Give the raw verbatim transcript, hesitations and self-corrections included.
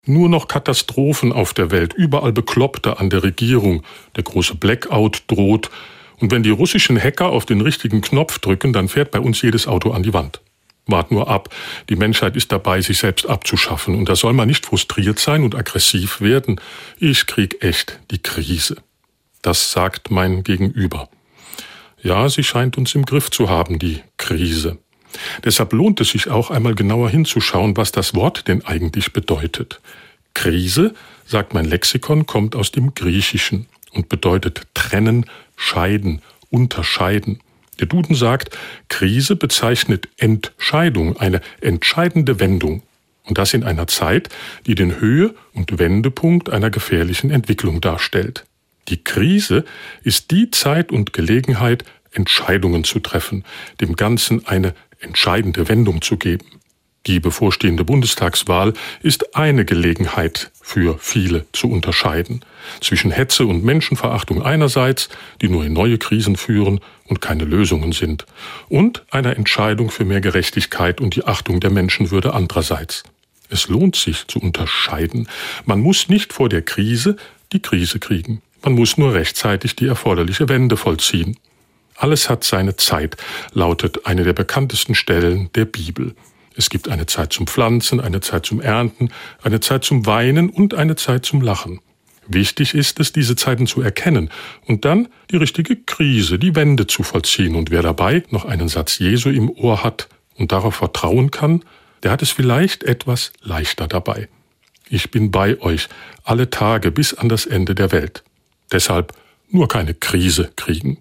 Nur noch Katastrophen auf der Welt, überall Bekloppte an der Regierung. Der große Blackout droht. Und wenn die russischen Hacker auf den richtigen Knopf drücken, dann fährt bei uns jedes Auto an die Wand. Wart nur ab. Die Menschheit ist dabei, sich selbst abzuschaffen. Und da soll man nicht frustriert sein und aggressiv werden. Ich krieg echt die Krise. Das sagt mein Gegenüber. Ja, sie scheint uns im Griff zu haben, die Krise. Deshalb lohnt es sich auch einmal genauer hinzuschauen, was das Wort denn eigentlich bedeutet. Krise, sagt mein Lexikon, kommt aus dem Griechischen und bedeutet trennen, scheiden, unterscheiden. Der Duden sagt, Krise bezeichnet Entscheidung, eine entscheidende Wendung. Und das in einer Zeit, die den Höhe- und Wendepunkt einer gefährlichen Entwicklung darstellt. Die Krise ist die Zeit und Gelegenheit, Entscheidungen zu treffen, dem Ganzen eine entscheidende Wendung zu geben. Die bevorstehende Bundestagswahl ist eine Gelegenheit für viele zu unterscheiden. Zwischen Hetze und Menschenverachtung einerseits, die nur in neue Krisen führen und keine Lösungen sind, und einer Entscheidung für mehr Gerechtigkeit und die Achtung der Menschenwürde andererseits. Es lohnt sich zu unterscheiden. Man muss nicht vor der Krise die Krise kriegen. Man muss nur rechtzeitig die erforderliche Wende vollziehen. Alles hat seine Zeit, lautet eine der bekanntesten Stellen der Bibel. Es gibt eine Zeit zum Pflanzen, eine Zeit zum Ernten, eine Zeit zum Weinen und eine Zeit zum Lachen. Wichtig ist es, diese Zeiten zu erkennen und dann die richtige Krise, die Wende zu vollziehen. Und wer dabei noch einen Satz Jesu im Ohr hat und darauf vertrauen kann, der hat es vielleicht etwas leichter dabei. Ich bin bei euch alle Tage bis an das Ende der Welt. Deshalb nur keine Krise kriegen.